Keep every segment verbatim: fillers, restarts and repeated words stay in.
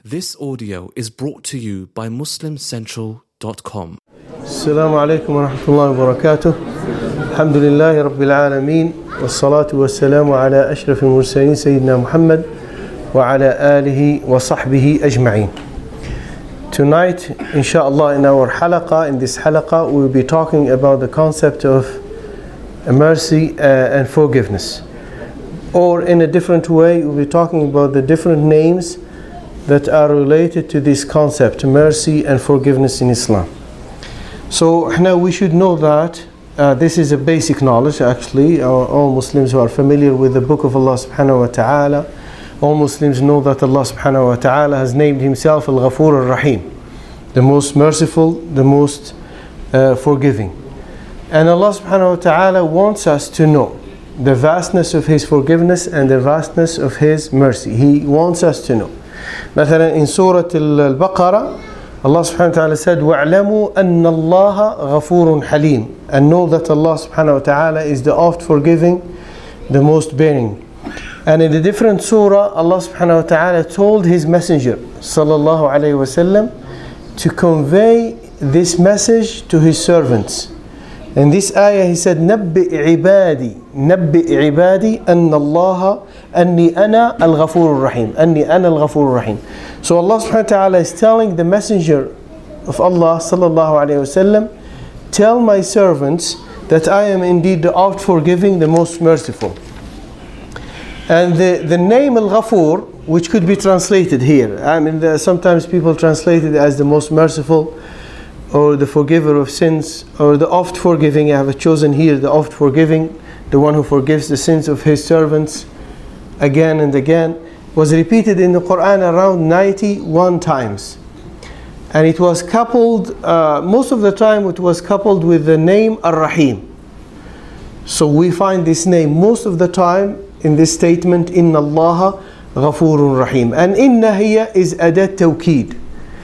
This audio is brought to you by Muslim Central dot com. Assalamu alaikum wa rahmatullahi wa barakatuh. Alhamdulillahi rabbil alameen. Wassalatu wassalamu ala ashrafil mursaleen Sayyidina Muhammad wa ala alihi wa sahbihi ajma'een. Tonight, inshallah, in our halaqah, in this halaqah, we will be talking about the concept of mercy uh, and forgiveness. Or in a different way, we'll be talking about the different names that are related to this concept, mercy and forgiveness in Islam. So now we should know that uh, this is a basic knowledge actually. All, all Muslims who are familiar with the book of Allah subhanahu wa ta'ala, all Muslims know that Allah subhanahu wa ta'ala has named himself Al-Ghafur Ar-Rahim, the most merciful, the most uh, forgiving. And Allah subhanahu wa ta'ala wants us to know the vastness of His forgiveness and the vastness of His mercy. He wants us to know. مثلا in Surah Al-Baqarah, Allah subhanahu wa ta'ala said, وَاعْلَمُوا أَنَّ اللَّهَ غَفُورٌ حَلِيمٌ, and know that Allah subhanahu wa ta'ala is the oft forgiving, the most bearing. And in a different surah, Allah subhanahu wa ta'ala told His messenger sallallahu alayhi wa sallam to convey this message to His servants. In this ayah He said, نَبِّئْ عِبَادِي نَبِّئْ عِبَادِي أَنَّ اللَّهَ أَنِّي أَنَا الْغَفُورُ الرَّحِيمُ أَنِّي أَنَا الْغَفُورُ الرَّحِيمُ. So Allah subhanahu wa ta'ala is telling the messenger of Allah sallallahu alayhi wa sallam, tell my servants that I am indeed the oft forgiving, the most merciful. And the, the name Al-Ghafur, which could be translated here, I mean the, sometimes people translate it as the most merciful, or the forgiver of sins, or the oft forgiving. I have chosen here the oft forgiving, the one who forgives the sins of his servants again and again, was repeated in the Quran around ninety-one times. And it was coupled, uh, most of the time it was coupled with the name Ar-Rahim. So we find this name most of the time in this statement, Inna Allaha Ghafurun Rahim. And Inna here is adat tawkeed.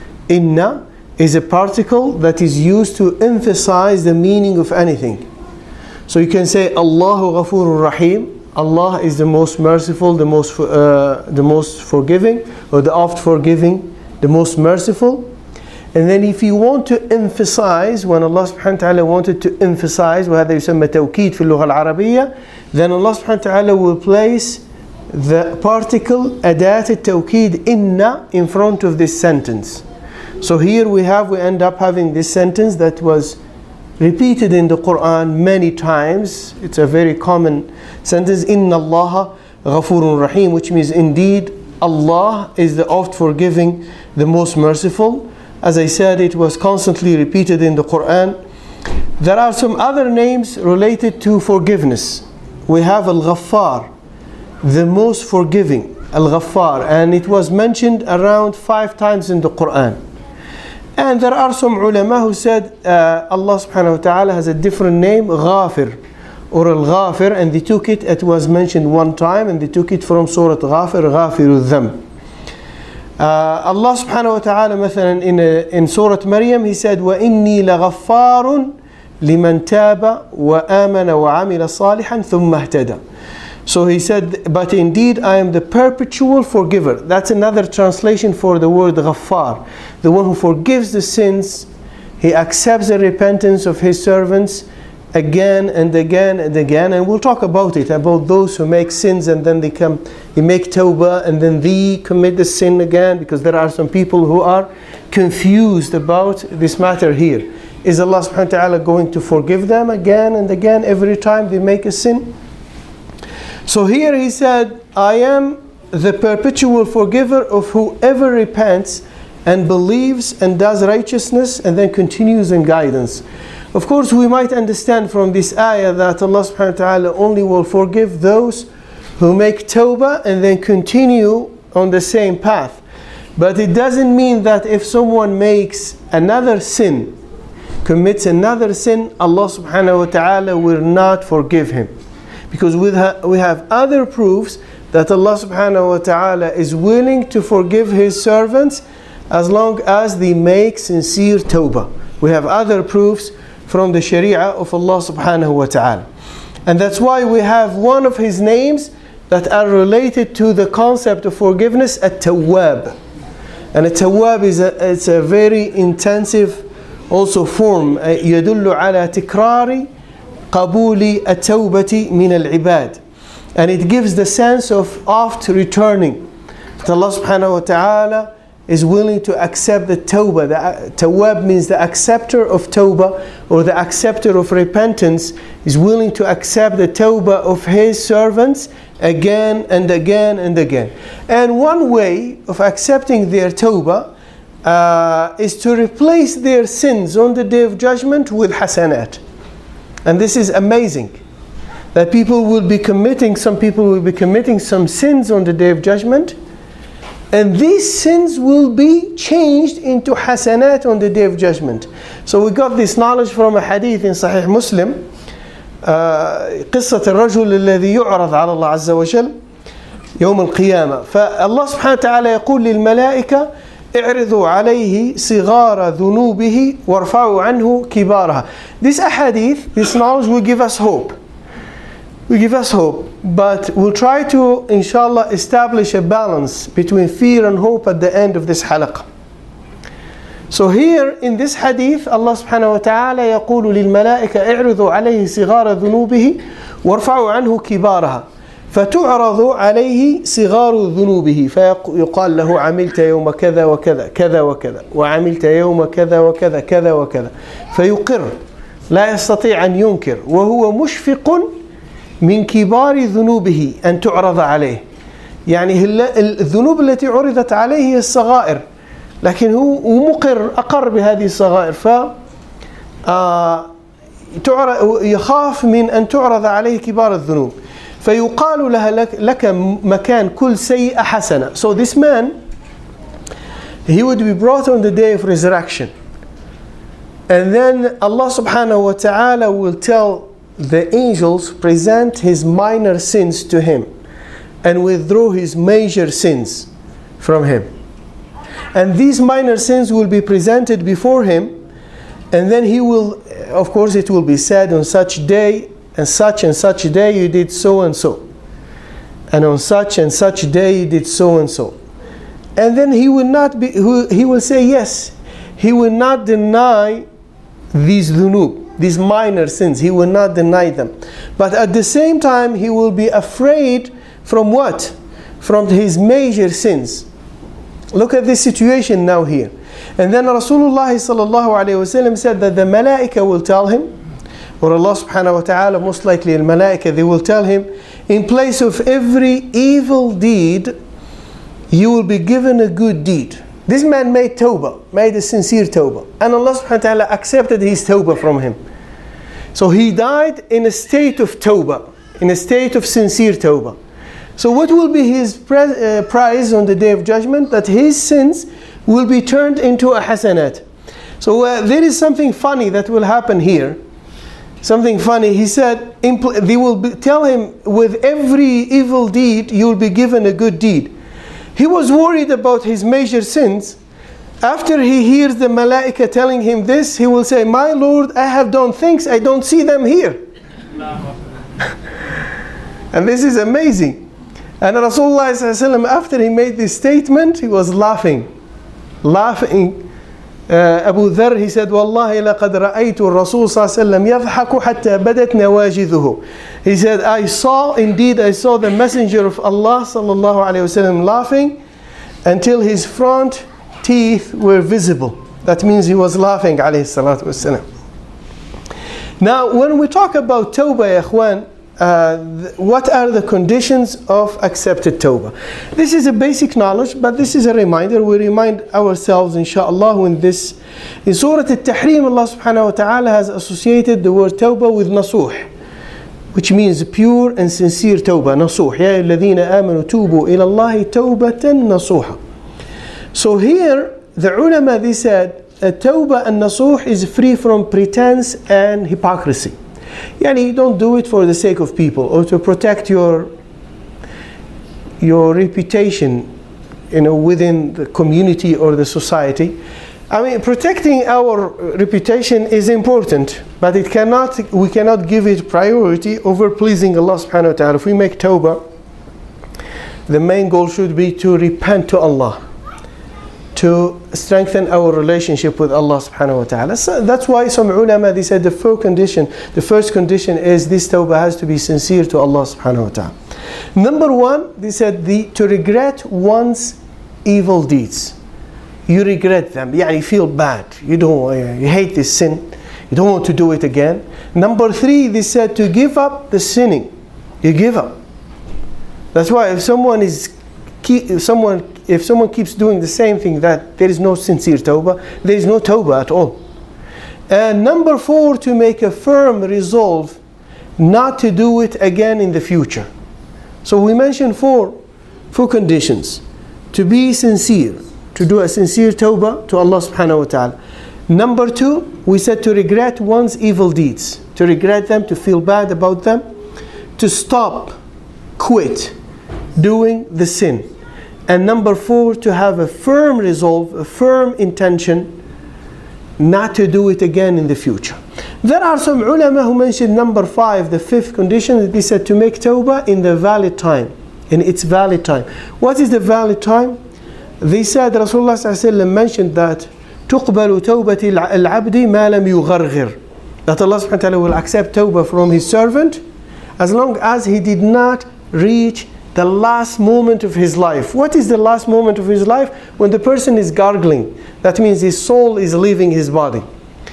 Inna is a particle that is used to emphasize the meaning of anything. So you can say Allahu Ghafurur Rahim. Allah is the most merciful, the most uh, the most forgiving, or the oft forgiving, the most merciful. And then if you want to emphasize, when Allah subhanahu wa ta'ala wanted to emphasize, وهذا يسمى توكيد في اللغة العربية, then Allah subhanahu wa ta'ala will place the particle أداة التوكيد inna in front of this sentence. So here we have, we end up having this sentence that was repeated in the Quran many times. It's a very common sentence, Inna Allaha Ghafurun Rahim, which means indeed Allah is the oft forgiving, the most merciful. As I said, it was constantly repeated in the Quran. There are some other names related to forgiveness. We have Al-Ghaffar, the most forgiving, Al-Ghaffar, and it was mentioned around five times in the Quran. And there are some ulama who said uh, Allah subhanahu wa ta'ala has a different name, Ghafir or Al-Ghafir, and they took it, it was mentioned one time, and they took it from Surah Ghafir, Ghafiru Dham. Uh, Allah subhanahu wa ta'ala مثلا in, uh, in Surah Maryam, He said, وَإِنِّي لَغَفَّارٌ لِمَنْ تَابَ وَآمَنَ وَعَمِلَ صَالِحًا ثُمَّ اهْتَدَى. So He said, but indeed I am the perpetual forgiver. That's another translation for the word Ghaffar, the one who forgives the sins. He accepts the repentance of His servants again and again and again. And we'll talk about it, about those who make sins and then they come, they make tawbah and then they commit the sin again, because there are some people who are confused about this matter here. Is Allah subhanahu wa ta'ala going to forgive them again and again every time they make a sin? So here He said, I am the perpetual forgiver of whoever repents and believes and does righteousness and then continues in guidance. Of course, we might understand from this ayah that Allah subhanahu wa ta'ala only will forgive those who make tawbah and then continue on the same path. But it doesn't mean that if someone makes another sin, commits another sin, Allah subhanahu wa ta'ala will not forgive him. Because we, ha- we have other proofs that Allah subhanahu wa ta'ala is willing to forgive His servants as long as they make sincere tawbah. We have other proofs from the sharia of Allah subhanahu wa ta'ala. And that's why we have one of His names that are related to the concept of forgiveness, At-Tawwab. And a tawwab is a, it's a very intensive also form. يدل على تكرار قبول التوبة من العباد. And it gives the sense of oft returning. That Allah subhanahu wa ta'ala is willing to accept the tawbah. The tawwab means the acceptor of tawbah, or the acceptor of repentance is willing to accept the tawbah of his servants again and again and again. And one way of accepting their tawbah uh, is to replace their sins on the day of judgment with hasanat. And this is amazing. That people will be committing, some people will be committing some sins on the day of judgment, and these sins will be changed into hasanat on the day of judgment. So we got this knowledge from a hadith in Sahih Muslim. قصة الرجل الذي يعرض على الله عز وجل يوم القيامة. فالله سبحانه وتعالى يقول للملائكة اعرضوا عليه صغار ذنوبه وارفعوا عنه كبارها. This ahadith, this knowledge will give us hope. Will give us hope. But we'll try to, inshallah, establish a balance between fear and hope at the end of this halaqah. So here in this hadith, Allah subhanahu wa ta'ala يقول للملائكة اعرضوا عليه صغار ذنوبه وارفعوا عنه كبارها. فتعرض عليه صغار ذنوبه فيقال له عملت يوم كذا وكذا كذا وكذا وعملت يوم كذا وكذا كذا وكذا فيقر لا يستطيع أن ينكر وهو مشفق من كبار ذنوبه أن تعرض عليه. يعني الذنوب التي عرضت عليه هي الصغائر، لكن هو مقر أقر بهذه الصغائر، ف يخاف من أن تعرض عليه كبار الذنوب. فيقال لها لك مكان كل سيئة حسنة. So this man, he would be brought on the day of resurrection, and then Allah subhanahu wa ta'ala will tell the angels present his minor sins to him and withdraw his major sins from him. And these minor sins will be presented before him, and then he will, of course it will be said, on such day and such and such day you did so and so, and on such and such day you did so and so. And then he will not be, he will say yes, he will not deny these dhunub, these minor sins, he will not deny them. But at the same time he will be afraid from what? From his major sins. Look at this situation now here. And then Rasulullah sallallahu alayhi wa sallam said that the malaika will tell him, or Allah subhanahu wa ta'ala, most likely al malaika, they will tell him, in place of every evil deed you will be given a good deed. This man made tawbah, made a sincere tawbah, and Allah subhanahu wa ta'ala accepted his tawbah from him. So he died in a state of tawbah, in a state of sincere tawbah. So what will be his uh, prize on the day of judgment? That his sins will be turned into a hasanat. So uh, there is something funny that will happen here. Something funny. He said, they will be, tell him, with every evil deed you will be given a good deed. He was worried about his major sins. After he hears the malaika telling him this, he will say, my Lord, I have done things, I don't see them here. And this is amazing. And Rasulullah sallallahu alaihi wasallam, after he made this statement, he was laughing. Laughing. Uh, Abu Dharr, he said, Wallahi laqad ra'aytu ar-Rasul sallallahu alaihi wasallam yadhaku hatta badat nawajidhuhu. He said, I saw, indeed I saw the Messenger of Allah sallallahu alaihi wasallam laughing until his front teeth were visible. That means he was laughing alayhi salatu wasallam. Now when we talk about tawbah, ya ikhwan, uh, what are the conditions of accepted tawbah? This is a basic knowledge, but this is a reminder. We remind ourselves, inshallah, when this, in Surah Al-Tahrim, Allah subhanahu wa ta'ala has associated the word tawbah with nasuh, which means pure and sincere tawbah. Nasuh, ya alladhina amanu tubu ila Allahi tawbatan nasuha. So here the ulama, they said a tawbah and nasuh is free from pretense and hypocrisy. Yani you don't do it for the sake of people or to protect your your reputation, you know, within the community or the society. I mean, protecting our reputation is important, but it cannot we cannot give it priority over pleasing Allah subhanahu wa ta'ala. If we make tawbah, the main goal should be to repent to Allah, to strengthen our relationship with Allah subhanahu wa ta'ala. So that's why some ulama, they said the first condition, the first condition is this tawbah has to be sincere to Allah subhanahu wa ta'ala. Number one, they said the, to regret one's evil deeds. You regret them, yeah, you feel bad, you don't, you hate this sin, you don't want to do it again. Number three, they said to give up the sinning. You give up. That's why if someone is, if someone If someone keeps doing the same thing, that there is no sincere tawbah, there is no tawbah at all. And number four, to make a firm resolve not to do it again in the future. So we mentioned four, four conditions. To be sincere, to do a sincere tawbah to Allah subhanahu wa ta'ala. Number two, we said to regret one's evil deeds, to regret them, to feel bad about them, to stop, quit doing the sin. And number four, to have a firm resolve, a firm intention not to do it again in the future. There are some ulama who mentioned number five, the fifth condition, they said to make tawbah in the valid time, in its valid time. What is the valid time? They said, Rasulullah sallallahu alaihi wasallam mentioned that تُقْبَلُ تَوْبَةِ الْعَبْدِ مَا لَمْ يُغَرْغِرْ, that Allah subhanahu wa ta'ala will accept tawbah from His servant as long as he did not reach the last moment of his life. What is the last moment of his life? When the person is gargling. That means his soul is leaving his body.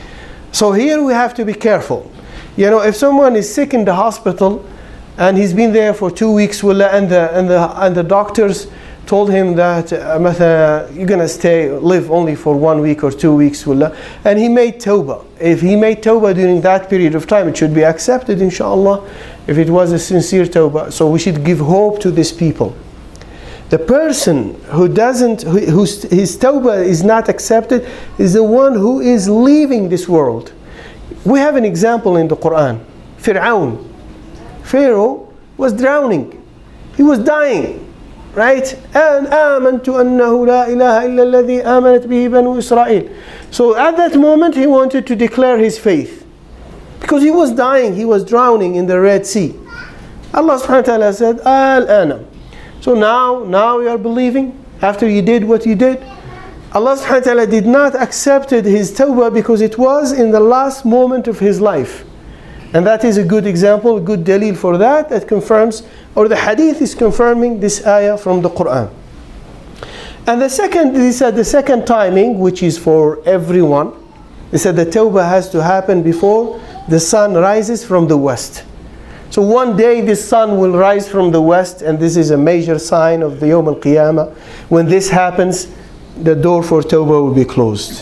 So here we have to be careful. You know, if someone is sick in the hospital and he's been there for two weeks, and the and the and the doctors told him that uh, you're gonna stay, live only for one week or two weeks, and he made tawbah. If he made tawbah during that period of time, it should be accepted, inshallah, if it was a sincere tawbah. So we should give hope to these people. The person who doesn't, who, whose his tawbah is not accepted, is the one who is leaving this world. We have an example in the Quran. Fir'aun. Pharaoh was drowning. He was dying. Right? And آمنت أنه لا إله إلا الذي آمنت به بنو إسرائيل. So at that moment he wanted to declare his faith. Because he was dying, he was drowning in the Red Sea. Allah subhanahu wa ta'ala said, Al-ana. So now, now you are believing after you did what you did. Allah subhanahu wa ta'ala did not accept his tawbah because it was in the last moment of his life. And that is a good example, a good dalil for that, that confirms, or the hadith is confirming this ayah from the Quran. And the second, they said the second timing, which is for everyone, they said the tawbah has to happen before the sun rises from the west. So one day the sun will rise from the west, and this is a major sign of the Yawm al-Qiyamah. When this happens, the door for tawbah will be closed.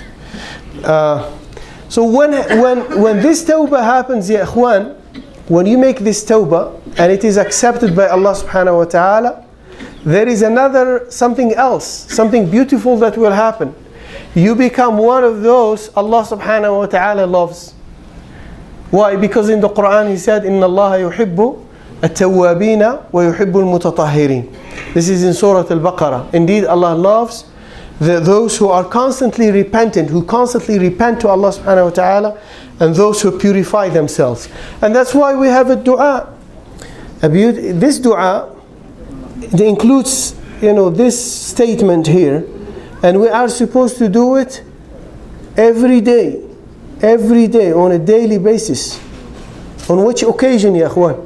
Uh, So when when when this tawbah happens, ya ikhwan, when you make this tawbah and it is accepted by Allah subhanahu wa ta'ala, there is another something else, something beautiful that will happen. You become one of those Allah subhanahu wa ta'ala loves. Why? Because in the Quran He said, Inna Allah yuhibbu at-tawwabina wa yuhibbu al-mutatahhirin. This is in Surah Al-Baqarah. Indeed, Allah loves The, those who are constantly repentant, who constantly repent to Allah subhanahu wa ta'ala, and those who purify themselves. And that's why we have a dua. A beauty, this dua, it includes, you know, this statement here, and we are supposed to do it every day, every day, on a daily basis. On which occasion, ya akhwan?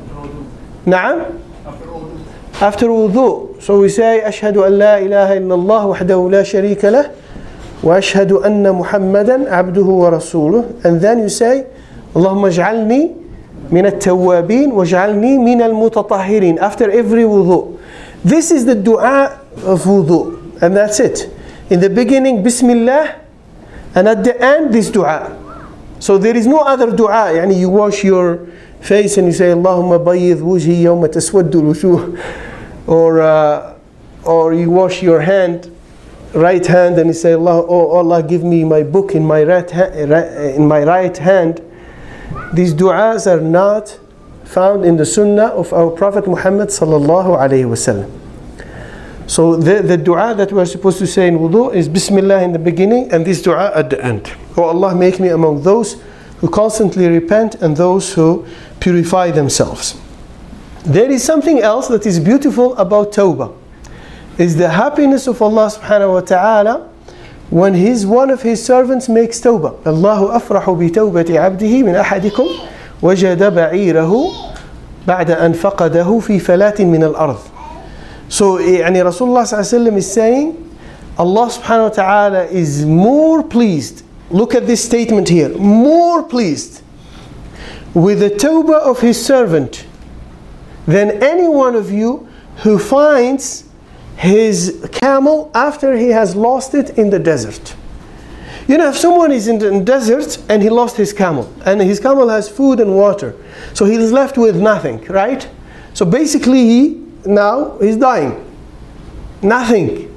Na'am? After wudu. So we say, أشهد أن لا إله إلا الله وحده لا شريك له وأشهد أن محمدا عبده ورسوله. And then you say, اللهم اجعلني من التوابين واجعلني من المتطهرين. After every wudu. This is the dua of wudu. And that's it. In the beginning, Bismillah. And at the end, this dua. So there is no other dua. يعني you wash your face and you say, اللهم بيض وجهي يوم تسود الوجوه. Or, uh, or you wash your hand, right hand, and you say, Allah, oh Allah, give me my book in my right, ha- in my right hand. These du'as are not found in the Sunnah of our Prophet Muhammad sallallahu alaihi wasallam. So the, the dua that we are supposed to say in wudu is Bismillah in the beginning and this dua at the end. Oh Allah, make me among those who constantly repent and those who purify themselves. There is something else that is beautiful about tawbah. is the happiness of Allah subhanahu wa ta'ala when his one of his servants makes tawbah. Allahu afrahu bi tawbati abdihi min ahadikum wajada ba'irahu ba'da an faqadahu fi falatin min al-ard. So يعني Rasulullah sallallahu alayhi wa sallam is saying Allah subhanahu wa ta'ala is more pleased. Look at this statement here. More pleased with the tawbah of his servant than any one of you who finds his camel after he has lost it in the desert. You know, if someone is in the desert and he lost his camel, and his camel has food and water, so he's left with nothing, right? So basically he, now he's dying. Nothing.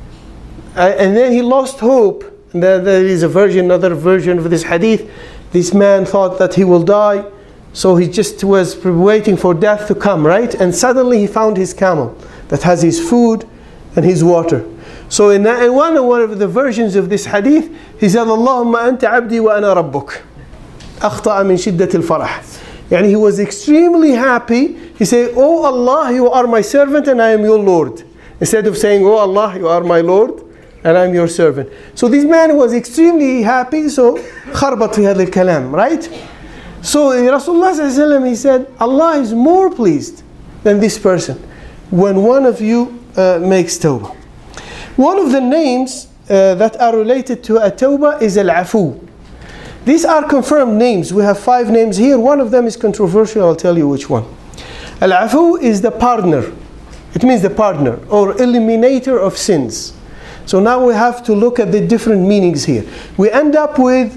Uh, and then he lost hope. And there, there is a version, another version of this hadith. This man thought that he will die, so he just was waiting for death to come, right? And suddenly he found his camel that has his food and his water. So in, in one, one of the versions of this hadith, he said, Allahumma anta abdi wa ana rabbuk. Akhta'a min shiddat al-farah. Yani he was extremely happy. He said, Oh Allah, you are my servant and I am your Lord. Instead of saying, Oh Allah, you are my Lord and I'm your servant. So this man was extremely happy, so kharbat fi hadha al-kalam, right? So Rasulullah sallallahu alayhi wa sallam, he said, Allah is more pleased than this person when one of you uh, makes tawbah. One of the names uh, that are related to a tawbah is al-afu. These are confirmed names. We have five names here. One of them is controversial. I'll tell you which one. Al-afu is the partner. It means the partner or eliminator of sins. So now we have to look at the different meanings here. We end up with,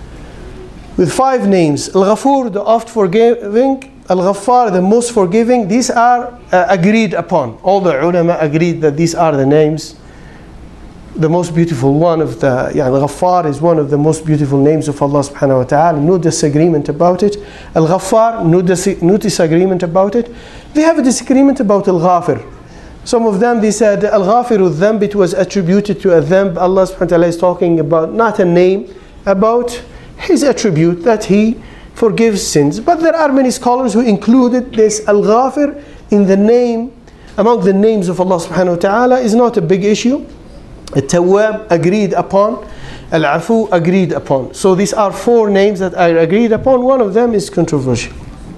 with five names. Al-Ghafur, the oft forgiving. Al-Ghaffar, the most forgiving. These are uh, agreed upon. All the ulama agreed that these are the names. The most beautiful one of the, yeah, Al-Ghaffar is one of the most beautiful names of Allah subhanahu wa ta'ala. No disagreement about it. Al-Ghaffar, no, dis- no disagreement about it. They have a disagreement about Al-Ghafir. Some of them, they said, Al-Ghafiru dhanb, it was attributed to a dhanb. Allah subhanahu wa ta'ala is talking about not a name, about his attribute that he forgives sins. But there are many scholars who included this Al-Ghafir in the name, among the names of Allah subhanahu wa ta'ala. Is not a big issue. Al-Tawwab agreed upon, Al-Afu agreed upon. So these are four names that are agreed upon. One of them is controversial.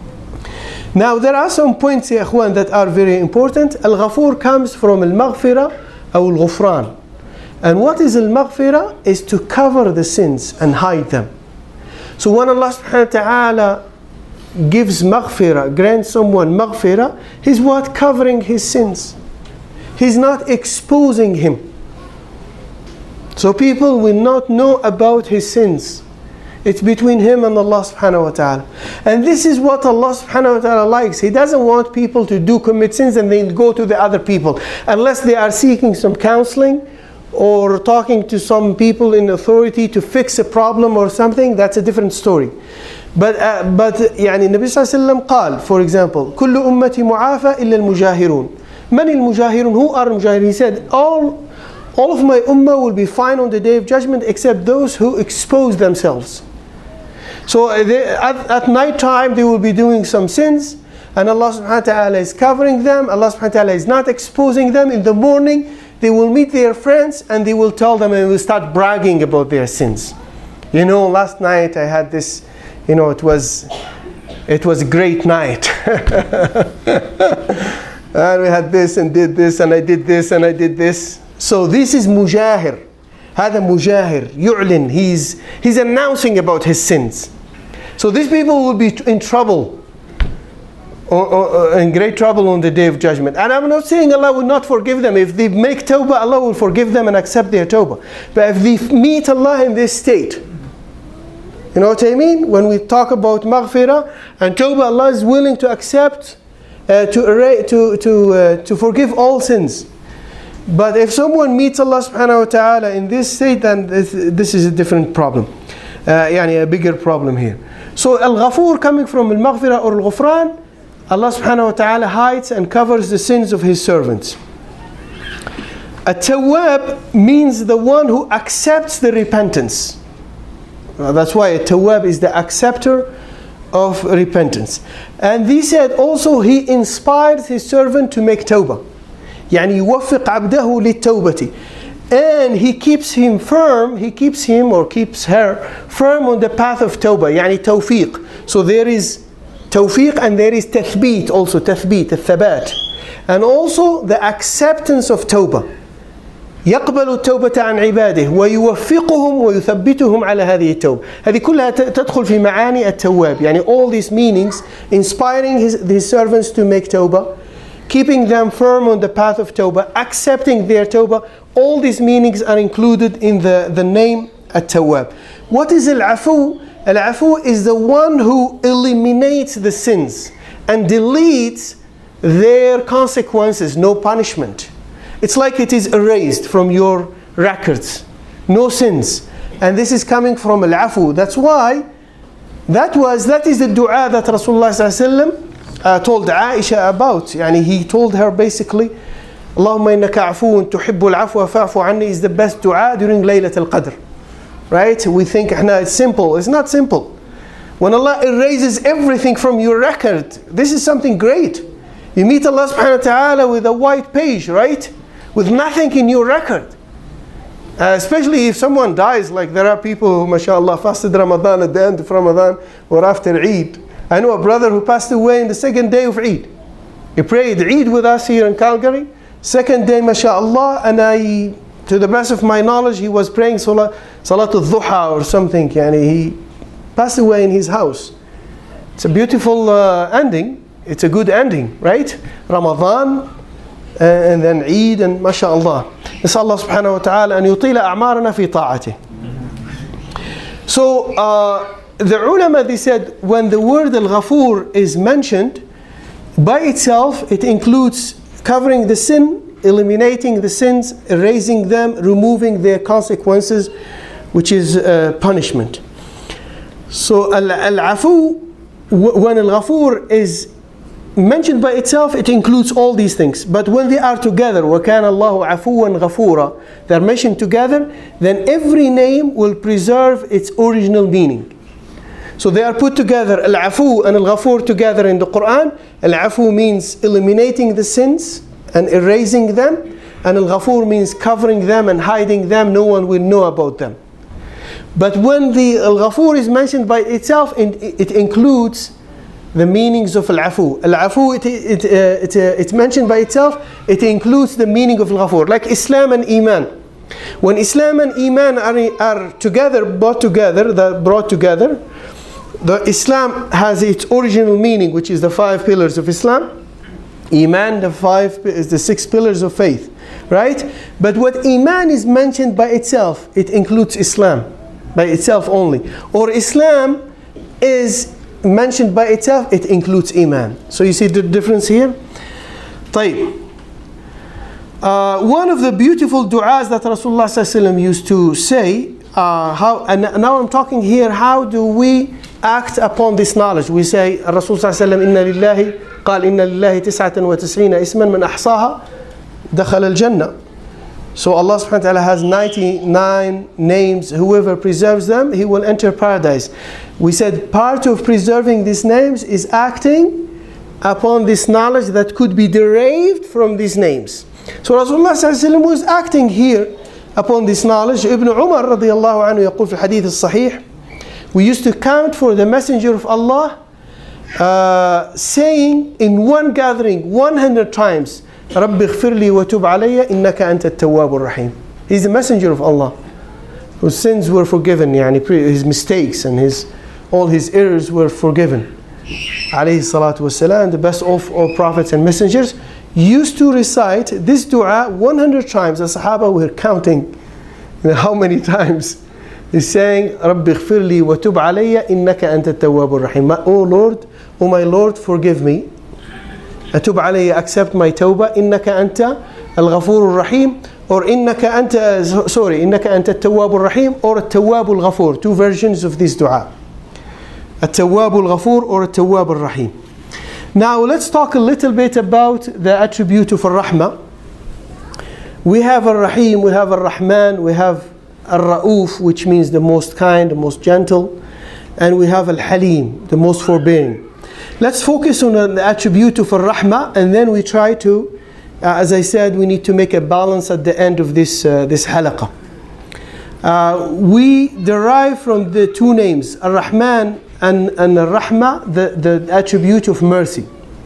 Now there are some points, ya ikhwan, that are very important. Al-Ghafur comes from Al-Maghfira or Al-Ghufran. And what is Al-Maghfira? Is to cover the sins and hide them. So when Allah subhanahu wa ta'ala gives Maghfira, grants someone Maghfira, He's what? Covering his sins. He's not exposing him. So people will not know about his sins. It's between him and Allah subhanahu wa ta'ala. And this is what Allah subhanahu wa ta'ala likes. He doesn't want people to do commit sins and then go to the other people. Unless they are seeking some counseling or talking to some people in authority to fix a problem or something, that's a different story. But uh, but يعني Nabi sallallahu alayhi wa sallam قال, for example, كل أمتي معافى إلا المجاهرون. من المجاهرون? Who are المجاهرون? He said, all all of my ummah will be fine on the day of judgment except those who expose themselves. So they, at, at night time they will be doing some sins and Allah subhanahu wa ta'ala is covering them. Allah subhanahu wa ta'ala is not exposing them. In the morning they will meet their friends and they will tell them and will start bragging about their sins. You know, last night I had this, you know, it was it was a great night. And we had this and did this and I did this and I did this. So this is mujahir. هذا مجاهر يعلن. He's he's announcing about his sins. So these people will be in trouble, or, or, or in great trouble on the day of judgment. And I'm not saying Allah will not forgive them. If they make tawbah, Allah will forgive them and accept their tawbah. But if they meet Allah in this state, you know what I mean? When we talk about maghfirah and tawbah, Allah is willing to accept, uh, to erase, to to uh, to forgive all sins. But if someone meets Allah subhanahu wa ta'ala in this state, then this, this is a different problem. Uh, يعني a bigger problem here. So Al-Ghafur, coming from Al-Maghfirah or Al-Ghufran, Allah subhanahu wa ta'ala hides and covers the sins of His servants. At-Tawwab means the one who accepts the repentance. Uh, that's why a Tawwab is the acceptor of repentance. And he said also He inspires His servant to make tawbah. يعني يوفق عبده للتوبة. And he keeps him firm, he keeps him or keeps her firm on the path of tawbah, يعني توفيق. So there is tawfiq and there is tathbit also, tathbit, الثبات. And also the acceptance of tawbah. يقبل التوبة عن عباده ويوفقهم ويثبتهم على هذه التوبة. هذه كلها تدخل في معاني التواب. يعني all these meanings, inspiring his, his servants to make tawbah, keeping them firm on the path of tawbah, accepting their tawbah, all these meanings are included in the, the name At-Tawwab. What is Al-Afu? Al-Afu is the one who eliminates the sins and deletes their consequences, no punishment. It's like it is erased from your records, no sins. And this is coming from Al-Afu. That's why that was that is the dua that Rasulullah sallallahu alaihi wasallam uh, told Aisha about. Yani he told her basically, Allahumma innaka afuun tuhibbul afwa fa'fu anni is the best dua during Laylat al-Qadr. Right? We think it's simple. It's not simple. When Allah erases everything from your record, this is something great. You meet Allah subhanahu wa ta'ala with a white page, right? With nothing in your record. Uh, especially if someone dies, like there are people who, mashallah, fasted Ramadan at the end of Ramadan or after Eid. I know a brother who passed away in the second day of Eid. He prayed Eid with us here in Calgary. Second day, mashallah, and I, to the best of my knowledge, he was praying Salat, Salat al-Duha or something. Yani he passed away in his house. It's a beautiful uh, ending. It's a good ending, right? Ramadan, uh, and then Eid, and mashallah. نسأل الله سبحانه وتعالى أن يطيل أعمارنا في طاعته. So uh, the ulama, they said, when the word al-Ghafur is mentioned, by itself it includes covering the sin, eliminating the sins, erasing them, removing their consequences, which is uh, punishment. So al-Afu, when al-Ghafur is mentioned by itself, it includes all these things. But when they are together, وَكَانَ اللَّهُ عَفُوًّا غَفُورًا, they're mentioned together, then every name will preserve its original meaning. So they are put together, Al-Afu and Al-Ghafur together in the Quran. Al-Afu means eliminating the sins and erasing them, and Al-Ghafur means covering them and hiding them, no one will know about them. But when the Al-Ghafur is mentioned by itself, it includes the meanings of Al-Afu. Al-Afu, it, it, uh, it, uh, it's mentioned by itself, it includes the meaning of Al-Ghafur. Like Islam and Iman. When Islam and Iman are, are together, brought together, the, brought together, the Islam has its original meaning, which is the five pillars of Islam. Iman, the five, is the six pillars of faith. Right? But what Iman is mentioned by itself, it includes Islam. By itself only. Or Islam is mentioned by itself, it includes Iman. So you see the difference here? طيب. Uh, one of the beautiful du'as that Rasulullah sallallahu alaihi wasallam used to say, uh, how, and now I'm talking here, how do we act upon this knowledge? We say, Rasul sallallahu alaihi wasallam, إِنَّ لِلَّهِ قال إِنَّ لِلَّهِ تِسْعَةً وَتِسْعِينَ اسْمًا مَنْ أَحْصَاهَا دَخَلَ الْجَنَّةِ. So Allah subhanahu wa ta'ala has ninety-nine names. Whoever preserves them, he will enter paradise. We said part of preserving these names is acting upon this knowledge that could be derived from these names. So Rasulullah sallallahu alaihi wasallam was acting here upon this knowledge. Ibn Umar radiyallahu anhu يقول في الحديث الصحيح, we used to count for the Messenger of Allah uh, saying in one gathering one hundred times, رَبِّ اغْفِرْ لِي وَتُبْ عَلَيَّ إِنَّكَ أَنْتَ التَّوَّابُ الرَّحِيمُ. He's the Messenger of Allah, whose sins were forgiven, يعني his mistakes and his all his errors were forgiven. Alayhi salatu wassalam, the best of all prophets and messengers, used to recite this dua one hundred times. The Sahaba were counting, you know, how many times. He's saying, رَبِّ اغْفِرْ لِي وَتُبْ عَلَيَّ إِنَّكَ أَنْتَ التَّوَّابُ الرَّحِيمُ. Oh Lord, oh my Lord, forgive me. أتوب علي, accept my tawbah. إنك أنت الغفور الرحيم, or إنك أنت, sorry, إنك أنت التواب الرحيم, or التواب الغفور. Two versions of this dua. التواب الغفور or التواب الرحيم. Now let's talk a little bit about the attribute of Ar-Rahmah. We have Ar-Rahim, we have Ar-Rahman, we have Ar-Ra'uf, which means the most kind, the most gentle, and we have Al-Halim, the most forbearing. Let's focus on the attribute of Ar-Rahmah, and then we try to as I said, we need to make a balance at the end of this, uh, this halaqah. Uh, we derive from the two names, Ar-Rahman and, and Ar-Rahma, the, the attribute of mercy.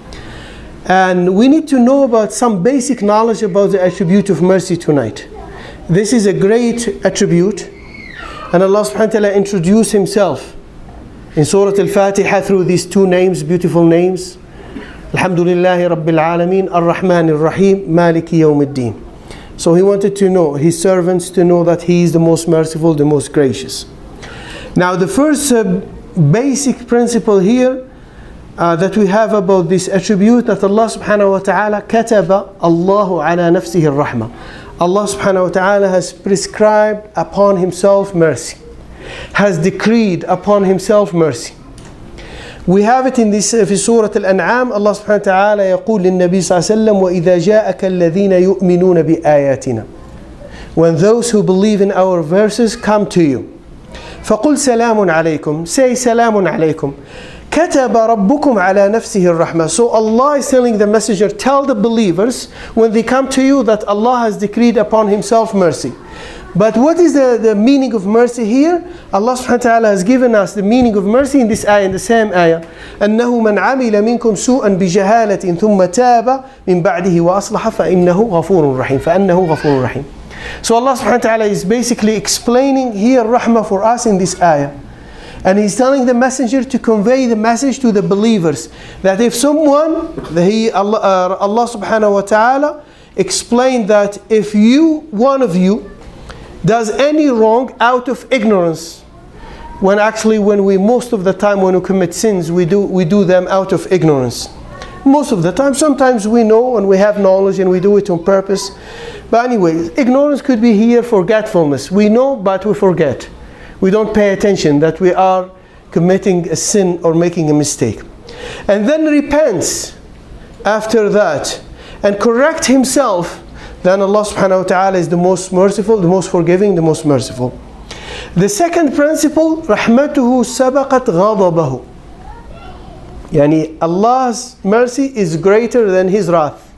And we need to know about some basic knowledge about the attribute of mercy tonight. This is a great attribute, and Allah subhanahu wa ta'ala introduced Himself in Surah Al-Fatiha through these two names, beautiful names. Alhamdulillahi Rabbil Alameen, Ar-Rahman Ar-Rahim, Maliki Yawmiddin. So He wanted to know, His servants to know that He is the most merciful, the most gracious. Now the first uh, basic principle here uh, that we have about this attribute, that Allah subhanahu wa ta'ala kataba Allahu ala nafsihi ar-rahmah. Allah subhanahu wa ta'ala has prescribed upon Himself mercy, has decreed upon Himself mercy. We have it in this في سورة الأنعام. Allah subhanahu wa ta'ala يقول للنبي صلى الله عليه وسلم وإذا جاءك الذين يؤمنون بآياتنا. When those who believe in our verses come to you, فقل سلام عليكم, say سلام عليكم. كتب ربكم على نفسه الرحمة. So Allah is telling the messenger, tell the believers when they come to you that Allah has decreed upon Himself mercy. But what is the, the meaning of mercy here? Allah subhanahu wa ta'ala has given us the meaning of mercy in this ayah, in the same ayah. أنه من عمل منكم سوءا بجهالة ثم تاب من بعده وأصلح فإنه غفور رحيم. فإنه غفور رحيم. So Allah subhanahu wa ta'ala is basically explaining here rahmah for us in this ayah. And He's telling the messenger to convey the message to the believers that if someone, he, Allah, uh, Allah subhanahu wa ta'ala explained that if you, one of you, does any wrong out of ignorance, when actually when we most of the time when we commit sins we do we do them out of ignorance. Most of the time, sometimes we know and we have knowledge and we do it on purpose. But anyway, ignorance could be here forgetfulness. We know but we forget. We don't pay attention that we are committing a sin or making a mistake. And then repents after that and correct himself, then Allah subhanahu wa ta'ala is the most merciful, the most forgiving, the most merciful. The second principle, rahmatuhu sabaqat ghadabahu. Yani Allah's mercy is greater than His wrath.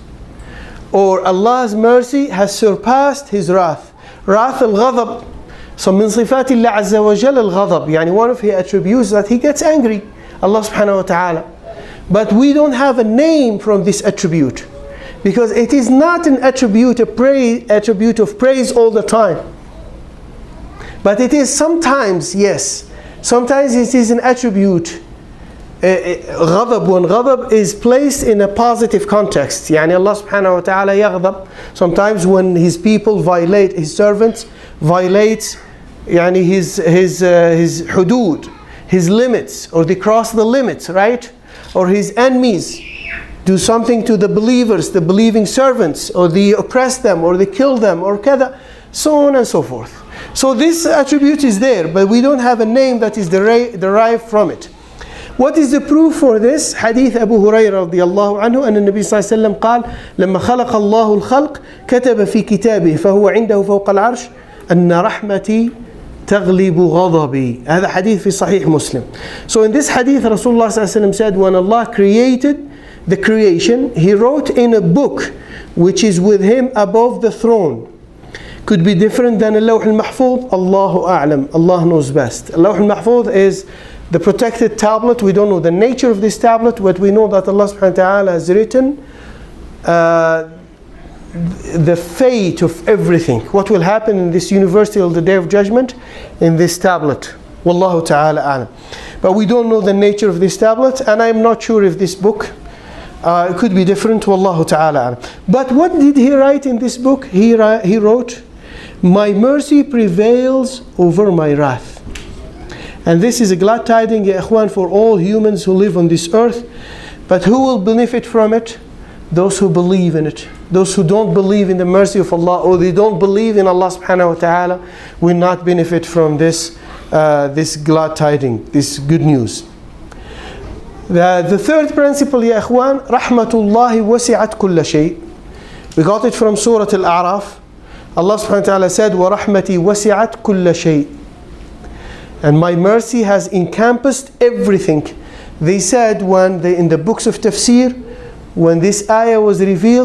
Or Allah's mercy has surpassed His wrath. Wrath al-ghadab. So min sifat Allah azza wa jal al-ghadab. Yani one of His attributes that He gets angry. Allah subhanahu wa ta'ala. But we don't have a name from this attribute. Because it is not an attribute, a praise, attribute of praise all the time. But it is sometimes, yes. Sometimes it is an attribute. Ghadab, when ghadab is placed in a positive context. Yani Allah subhanahu wa ta'ala yaghdab. Sometimes when His people violate, His servants violate yani his, his, uh, his hudud, His limits, or they cross the limits, right? Or His enemies do something to the believers, the believing servants, or they oppress them, or they kill them, or kada, so on and so forth. So this attribute is there, but we don't have a name that is derived from it. What is the proof for this? Hadith Abu Hurairah radiyallahu anhu, and the Nabi sallallahu alayhi wa sallam قال لما خلق الله الخلق كتب في كتابه فهو عنده فوق العرش أن رحمتي تغلب غضبي. هذا حديث في صحيح مسلم. So in this hadith Rasulullah sallallahu alayhi wa sallam said, when Allah created the creation, He wrote in a book which is with Him above the throne. Could be different than al-Lawh al-Mahfuz. Allahu a'lam. Allah knows best. Al-Lawh al-Mahfuz is the protected tablet. We don't know the nature of this tablet, but we know that Allah subhanahu wa ta'ala has written uh, the fate of everything. What will happen in this universe till the day of judgment in this tablet. Wallahu ta'ala a'lam. But we don't know the nature of this tablet, and I'm not sure if this book Uh, it could be different, wallahu ta'ala. But what did he write in this book? He, he wrote, my mercy prevails over my wrath. And this is a glad tiding, ya ikhwan, for all humans who live on this earth. But who will benefit from it? Those who believe in it. Those who don't believe in the mercy of Allah, or they don't believe in Allah subhanahu wa ta'ala, will not benefit from this, uh, this glad tiding, this good news. The, the third principle, ya ikhwan, rahmatullahi wasi'at kulla shay. We got it from Surah Al-A'raf. Allah subhanahu wa ta'ala said, wa rahmati wasi'at kulla shay. And my mercy has encompassed everything. They said when they, in the books of tafsir, when this ayah was revealed,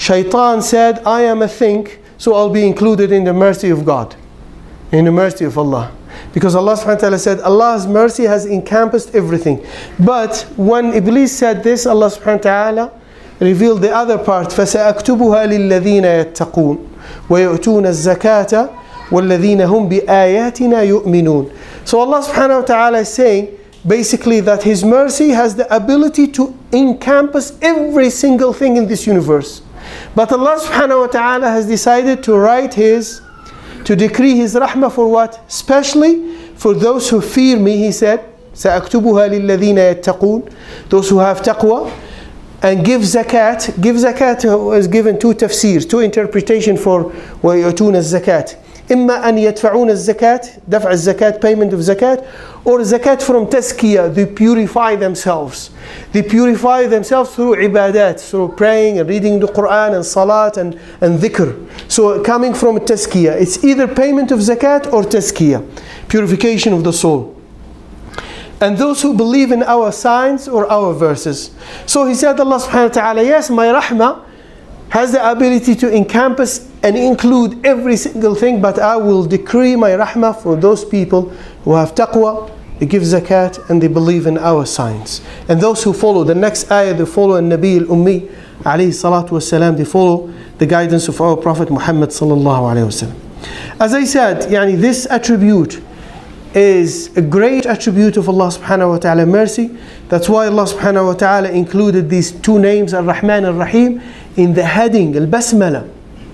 Shaitan said, I am a thing, so I'll be included in the mercy of God, in the mercy of Allah. Because Allah subhanahu wa ta'ala said, Allah's mercy has encompassed everything. But when Iblis said this, Allah subhanahu wa ta'ala revealed the other part. فَسَأَكْتُبُهَا لِلَّذِينَ يَتَّقُونَ وَيُؤْتُونَ الزَّكَاةَ وَالَّذِينَ هُمْ بِآيَاتِنَا يُؤْمِنُونَ. So Allah subhanahu wa ta'ala is saying basically that His mercy has the ability to encompass every single thing in this universe. But Allah subhanahu wa ta'ala has decided to write His, to decree His rahmah for what? Especially for those who fear me, He said, سَأَكْتُبُهَا لِلَّذِينَ يَتَّقُونَ, those who have taqwa, and give zakat. Give zakat is given two tafsirs, two interpretation for وَيُؤْتُونَ الزَّكَاةِ. إما أن يدفعون الزكاة, دفع الزكاة, payment of zakat, or zakat from tazkiyah, they purify themselves. They purify themselves through ibadat, through praying and reading the Quran and salat and, and dhikr. So coming from tazkiyah, it's either payment of zakat or tazkiyah, purification of the soul. And those who believe in our signs or our verses. So he said, Allah subhanahu wa ta'ala, yes, my rahmah has the ability to encompass and include every single thing, but I will decree my rahmah for those people who have taqwa, they give zakat, and they believe in our signs. And those who follow the next ayah, they follow Nabi al-Ummi alayhi salatu wasalam, they follow the guidance of our Prophet Muhammad sallallahu alayhi wasallam. As I said, yani this attribute is a great attribute of Allah subhanahu wa ta'ala, mercy. That's why Allah subhanahu wa ta'ala included these two names, Ar-Rahman and Ar-Rahim, in the heading, Al-Basmala.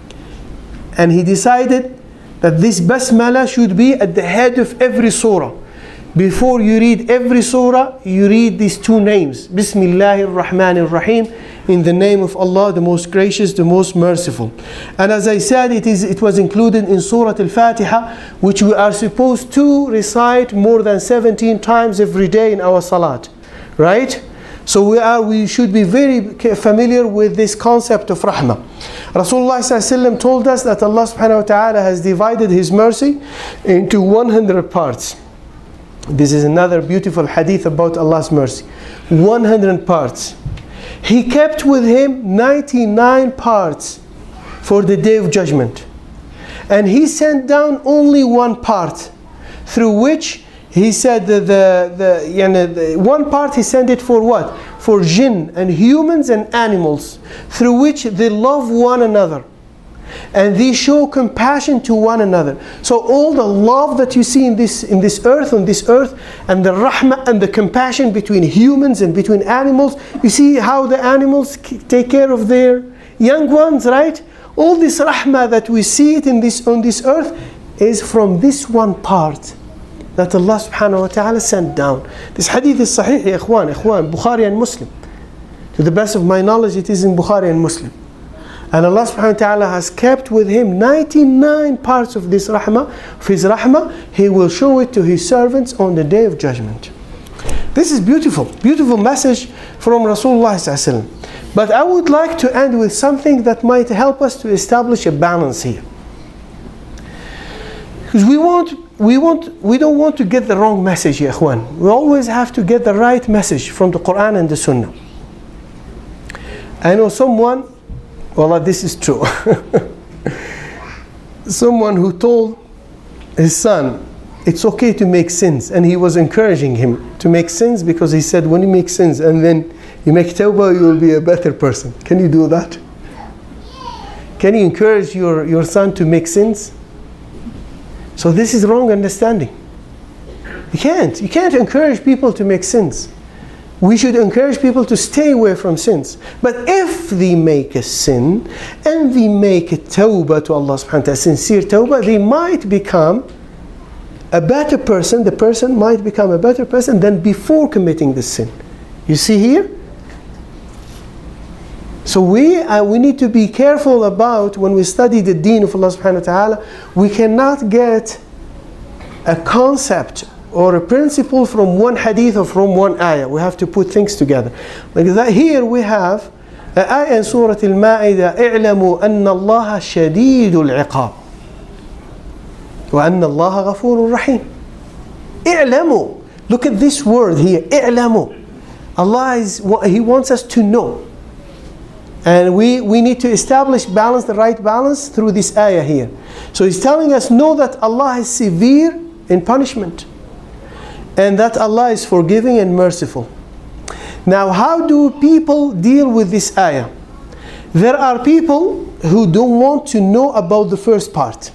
And He decided that this Basmala should be at the head of every surah. Before you read every surah, you read these two names, Bismillahir Rahmanir Rahim, in the name of Allah, the most gracious, the most merciful. And as I said, it is it was included in Surah Al-Fatiha, which we are supposed to recite more than seventeen times every day in our salat. Right? So we are we should be very familiar with this concept of rahmah. Rasulullah sallallahu alaihi wasallam told us that Allah subhanahu wa ta'ala has divided His mercy into one hundred parts. This is another beautiful hadith about Allah's mercy. one hundred parts. He kept with Him ninety-nine parts for the day of judgment. And He sent down only one part, through which He said that the, the, you know, the one part He sent it for what? For jinn and humans and animals, through which they love one another. And they show compassion to one another. So all the love that you see in this in this earth, on this earth, and the rahmah and the compassion between humans and between animals. You see how the animals take care of their young ones, right? All this rahmah that we see it in this on this earth is from this one part that Allah subhanahu wa ta'ala sent down. This hadith is sahih, ya ikhwan, ikhwan, Bukhari and Muslim. To the best of my knowledge, it is in Bukhari and Muslim. And Allah subhanahu wa ta'ala has kept with Him ninety-nine parts of this rahmah, of His rahmah. He will show it to His servants on the day of judgment. This is beautiful, beautiful message from Rasulullah sallallahu alaihi wasallam. But I would like to end with something that might help us to establish a balance here. Because we want, we want, we don't want to get the wrong message, ya ikhwan. We always have to get the right message from the Quran and the Sunnah. I know someone, well, this is true. Someone who told his son, it's okay to make sins, and he was encouraging him to make sins because he said, when you make sins and then you make tawbah, you will be a better person. Can you do that? Can you encourage your, your son to make sins? So this is wrong understanding. You can't. You can't encourage people to make sins. We should encourage people to stay away from sins. But if they make a sin and they make a tawbah to Allah subhanahu wa ta'ala, sincere tawbah, they might become a better person. The person might become a better person than before committing the sin. You see here? So we uh, we need to be careful about when we study the deen of Allah subhanahu wa ta'ala. We cannot get a concept or a principle from one hadith or from one ayah. We have to put things together. Like that here we have an ayah in Surah Al-Ma'idah, اعلموا أن الله شديد العقاب وأن الله غفور رحيم. اعلموا. Look at this word here, اعلموا. Allah is, He wants us to know. And we, we need to establish balance, the right balance through this ayah here. So he's telling us, know that Allah is severe in punishment, and that Allah is forgiving and merciful. Now, how do people deal with this ayah? There are people who don't want to know about the first part.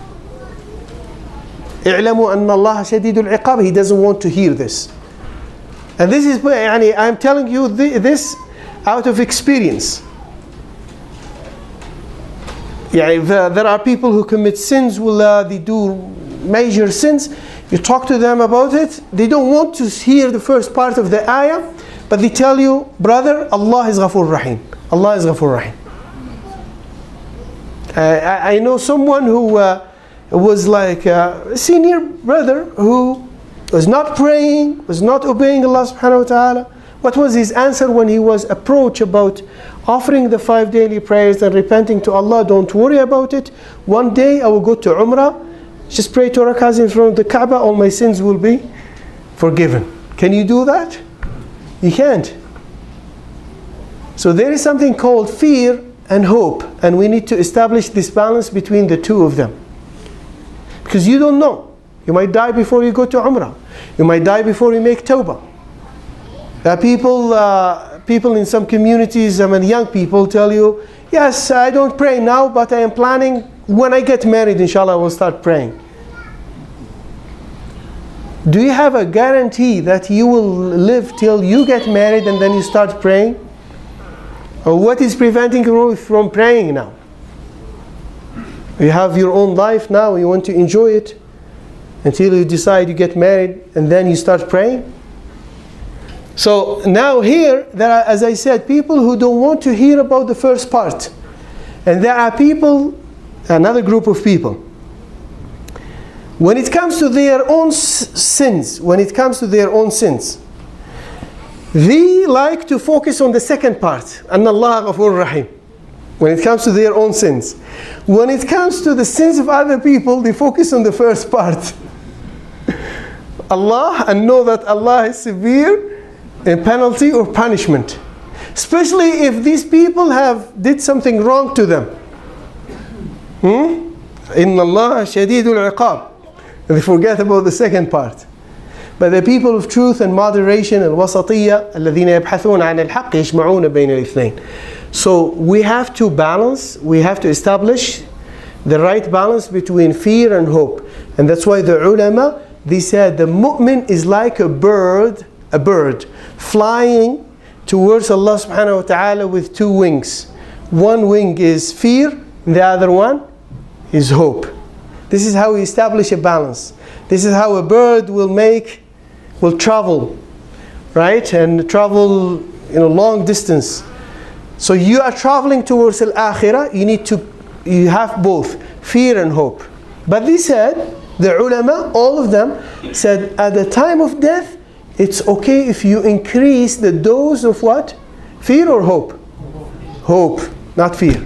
اعلموا أن الله شديد العقاب. He doesn't want to hear this. And this is, يعني, I'm telling you this out of experience. Yeah, there are people who commit sins, will uh, they do major sins. You talk to them about it, they don't want to hear the first part of the ayah, but they tell you, brother, Allah is Ghafur Rahim. Allah is Ghafur Rahim. Uh, I, I know someone who uh, was like a senior brother who was not praying, was not obeying Allah subhanahu wa ta'ala. What was his answer when he was approached about offering the five daily prayers and repenting to Allah? Don't worry about it. One day I will go to Umrah, just pray two rakahs in front of the Kaaba, all my sins will be forgiven. Can you do that? You can't. So there is something called fear and hope, and we need to establish this balance between the two of them. Because you don't know. You might die before you go to Umrah. You might die before you make Tawbah. Uh, people, uh, people in some communities, I mean young people, tell you, yes, I don't pray now, but I am planning, when I get married, inshallah, I will start praying. Do you have a guarantee that you will live till you get married and then you start praying? Or what is preventing you from praying now? You have your own life now, you want to enjoy it until you decide you get married and then you start praying? So now here, there are, as I said, people who don't want to hear about the first part. And there are people, another group of people, when it comes to their own sins, when it comes to their own sins, they like to focus on the second part, Anna Allah Ghafur Rahim. When it comes to their own sins. When it comes to the sins of other people, they focus on the first part. Allah, and know that Allah is severe in penalty or punishment, especially if these people have did something wrong to them. Hmm? Inna Allah shadidul iqab. They forget about the second part. But the people of truth and moderation, al-wasatiyya, الذين يبحثون عن الحق يجمعون بين الاثنين. So we have to balance, we have to establish the right balance between fear and hope. And that's why the ulama, they said the mu'min is like a bird, a bird flying towards Allah subhanahu wa ta'ala with two wings. One wing is fear, and the other one is hope. This is how we establish a balance. This is how a bird will make, will travel, right? And travel, you know, long distance. So you are traveling towards al-akhirah, you need to, you have both fear and hope. But they said, the ulama, all of them said, at the time of death, it's okay if you increase the dose of what? Fear or hope? Hope, not fear.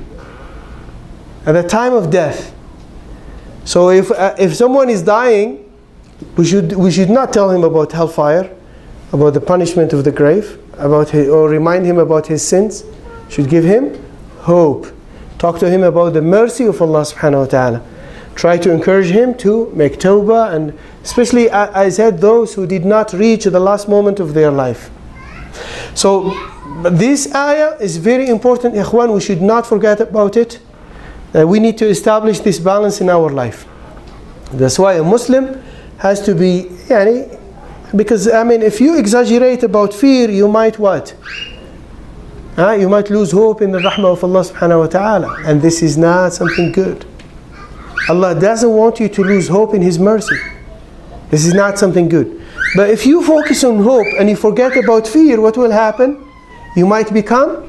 At the time of death. So if uh, if someone is dying, we should we should not tell him about hellfire, about the punishment of the grave, about his, or remind him about his sins. Should give him hope. Talk to him about the mercy of Allah subhanahu wa ta'ala. Try to encourage him to make tawbah, and especially, I said, those who did not reach the last moment of their life. So this ayah is very important, ikhwan. We should not forget about it. Uh, we need to establish this balance in our life. That's why a Muslim has to be, yani, because I mean, if you exaggerate about fear, you might what? Uh, you might lose hope in the rahmah of Allah subhanahu wa ta'ala. And this is not something good. Allah doesn't want you to lose hope in His mercy. This is not something good. But if you focus on hope and you forget about fear, what will happen? You might become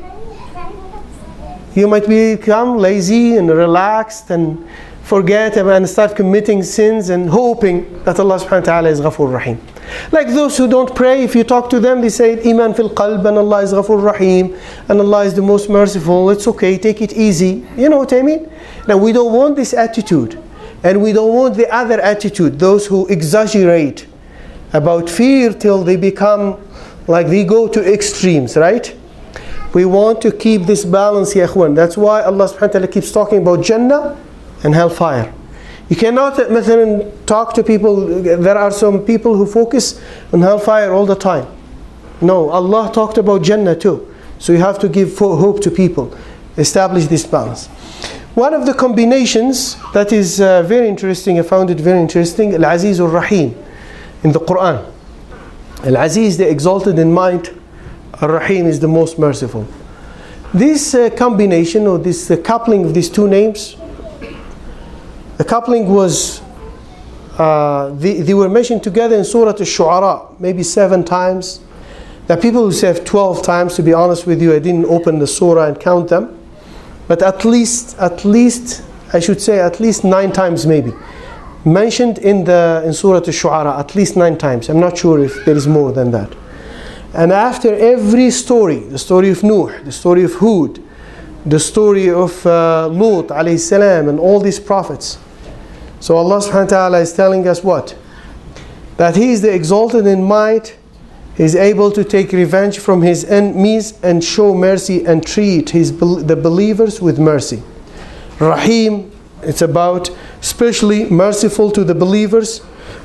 You might become lazy and relaxed and forget and start committing sins and hoping that Allah subhanahu wa ta'ala is Ghafur Rahim. Like those who don't pray, if you talk to them, they say, Iman fil qalb, and Allah is Ghafur Rahim, and Allah is the most merciful, it's okay, take it easy. You know what I mean? Now we don't want this attitude. And we don't want the other attitude, those who exaggerate about fear till they become, like they go to extremes, right? We want to keep this balance, ya ikhwan. That's why Allah subhanahu wa ta'ala keeps talking about Jannah and hellfire. You cannot مثلا, talk to people. There are some people who focus on hellfire all the time. No, Allah talked about Jannah too. So you have to give hope to people. Establish this balance. One of the combinations that is uh, very interesting, I found it very interesting, Al-Aziz Al-Rahim in the Quran. Al-Aziz, the exalted in might, Al-Rahim is the most merciful. This uh, combination, or this uh, coupling of these two names, the coupling was, uh, they, they were mentioned together in Surah Al-Shu'ara, maybe seven times. There are people who say twelve times, to be honest with you. I didn't open the surah and count them. But at least, at least, I should say at least nine times maybe. Mentioned in the in Surah Al-Shu'ara, at least nine times. I'm not sure if there is more than that. And after every story, the story of Nuh, the story of Hud, the story of uh, Lut alayhi salam, and all these prophets. So Allah subhanahu wa ta'ala is telling us what? That He is the exalted in might. He is able to take revenge from His enemies and show mercy and treat his, the believers with mercy. Rahim, it's about especially merciful to the believers.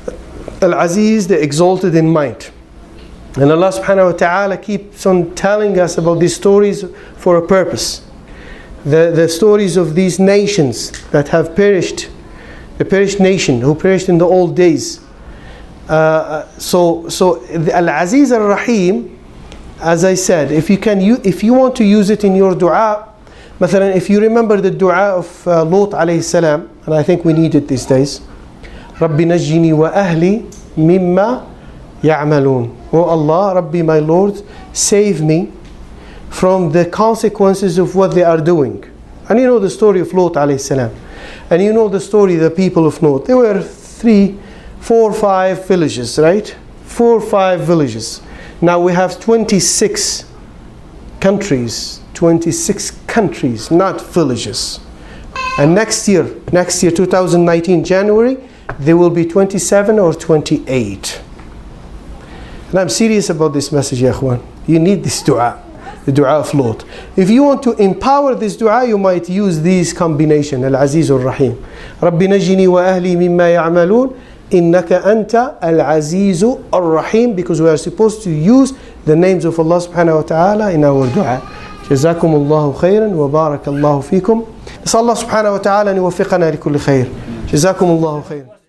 Al-Aziz, the exalted in might. And Allah subhanahu wa ta'ala keeps on telling us about these stories for a purpose. The, the stories of these nations that have perished, the perished nation who perished in the old days. Uh, so, so Al-Aziz Al-Rahim, as I said, if you can, you, if you want to use it in your du'a, مثلا, if you remember the du'a of uh, Lut alayhi salam, and I think we need it these days, رَبِّ نَجِّنِي وَأَهْلِي مِمَّا يَعْمَلُونَ. Oh Allah, Rabbi, my Lord, save me from the consequences of what they are doing. And you know the story of Lut alayhi salam, and you know the story of the people of Lut. There were three. Four or five villages, right? Four or five villages. Now we have twenty-six countries. twenty-six countries, not villages. And next year, next year, two thousand nineteen, January, there will be twenty-seven or twenty-eight. And I'm serious about this message, ya ikhwan. You need this dua, the dua of Lut. If you want to empower this dua, you might use these combination, Al-Aziz Al-Rahim. رَبِّ نَجِّنِي وَأَهْلِي مِمَّا يَعْمَلُونَ إِنَّكَ أَنْتَ الْعَزِيزُ الرَّحِيمُ, because we are supposed to use the names of Allah subhanahu wa ta'ala in our dua. جزاكم الله خيرا وبارك الله فيكم. نسأل الله سبحانه وتعالى أن يوفقنا لكل خير. جزاكم الله خيرا.